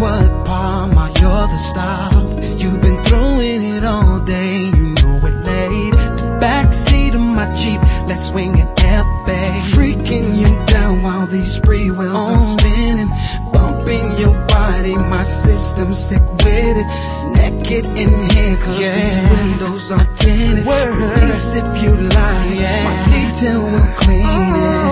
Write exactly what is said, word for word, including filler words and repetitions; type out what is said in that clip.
what, Palma, you're the star. You've been throwing it all day, you know it late. The backseat of my Jeep, let's swing it F A. Freaking you down while these free wheels are spinning. Bumping your body, my system's sick with it. Naked in here, cause yeah. these windows are tinted. Police if you lie, yeah. my detail will clean it.